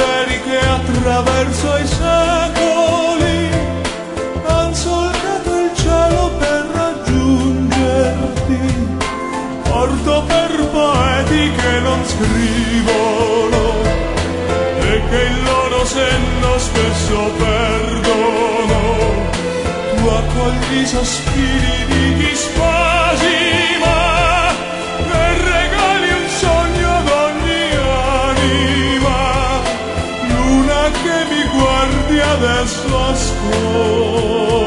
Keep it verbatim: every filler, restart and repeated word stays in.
pensieri che attraverso i secoli han solcato il cielo per raggiungerti. Porto per poeti che non scrivono e che il loro senno spesso perdono. Tu accogli i sospiri di chi spasima e regali un sogno ad ogni anima. Luna che mi guardi adesso, ascolta.